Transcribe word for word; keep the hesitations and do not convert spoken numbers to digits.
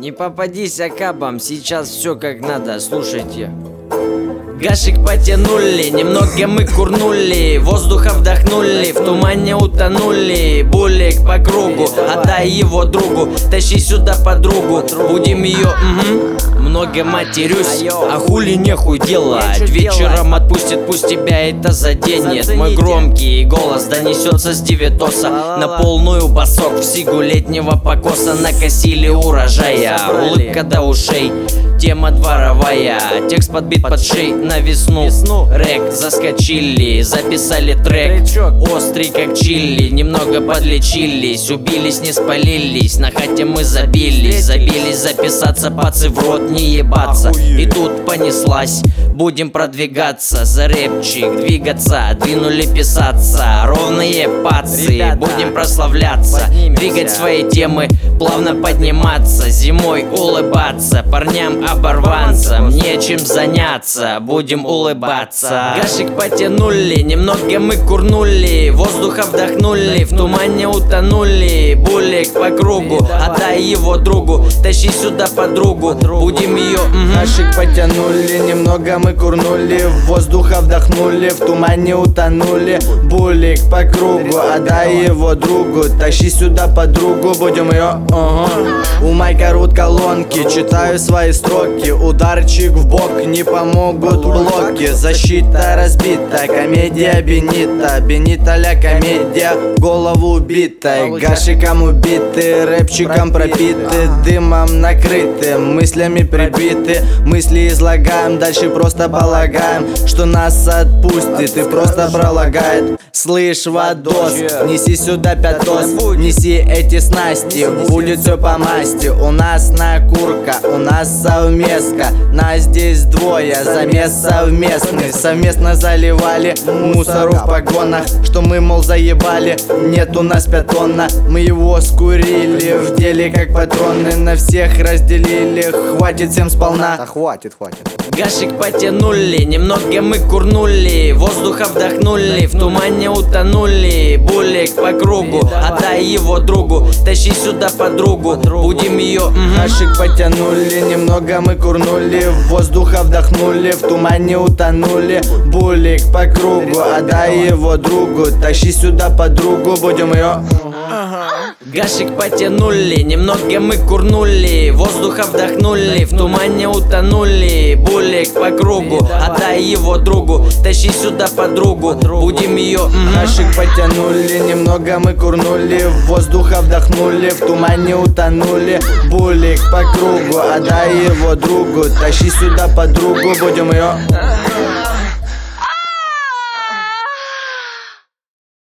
Не попадись акабам, сейчас все как надо, слушайте. Гашик потянули, немного мы курнули, воздуха вдохнули, в тумане утонули. Булик по кругу, отдай его другу, тащи сюда подругу, будем ее, угу. Много матерюсь, а хули нехуй делать. Вечером отпустит, пусть тебя это заденет. Мой громкий голос донесется с девятоса на полную басок. В сигу летнего покоса накосили урожая. Улыбка до ушей, тема дворовая, текст подбит под шей на весну. Рэк заскочили, записали трек, острый как чили, немного подлечились, убились, не спалились, на хате мы забились, забились записаться, пацы в рот не ебаться. И тут понеслась, будем продвигаться, за рэпчик двигаться, двинули писаться, ровные пацы, будем прославляться, двигать свои темы, плавно подниматься, зимой улыбаться, парням оборванцам нечем заняться, будем улыбаться. Гашик потянули, немного мы курнули, воздуха вдохнули, в тумане утонули. Булик по кругу, отдай его другу, тащи сюда подругу, будем ее, угу. Гашик потянули, немного мы курнули, воздуха вдохнули, в тумане утонули. Булик по кругу, отдай его другу, тащи сюда подругу, будем ее, угу. У майка рут колонки, читаю свои строки, ударчик в бок, не помогут блоки. Защита разбита, комедия Бенита, Бенита ля комедия, голову убитой. Гашиком убиты, рэпчиком пропиты, дымом накрыты, мыслями прибиты. Мысли излагаем, дальше просто полагаем, что нас отпустит и просто пролагает. Слышь, Вадос, неси сюда пятос, неси эти снасти, будет все по масти. У нас накурка, у нас совместка, нас здесь двое, замес совместный. Совместно заливали мусору в погонах, что мы, мол, заебали. Нет у нас пятона, мы его скурили, в деле как патроны на всех разделили. Хватит всем сполна. Да хватит, хватит. Гашик потянули, немного мы курнули, воздуха вдохнули, в тумане утонули. Булик по кругу, отдай его другу, тащи сюда подругу, будем ее, угу. Гашик потянули, немного мы курнули, воздуха вдохнули, в тумане утонули. Булик по кругу, отдай его другу, тащи сюда подругу, будем ее. Гашик потянули, немного мы курнули, воздуха вдохнули, в тумане утонули. Булик по кругу, отдай его другу, тащи сюда подругу, будем ее, угу. Гашик потянули, немного мы курнули, воздуха вдохнули, в тумане утонули. Булик по кругу, отдай его другу, тащи сюда подругу, будем ее.